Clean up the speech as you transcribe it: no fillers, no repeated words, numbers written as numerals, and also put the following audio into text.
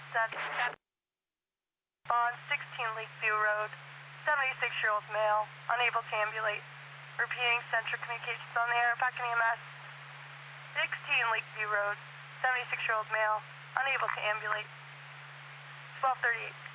On 16 Lakeview Road, 76-year-old male, unable to ambulate. Repeating Central Communications on the air, Packing EMS. 16 Lakeview Road, 76-year-old male, unable to ambulate. 1238.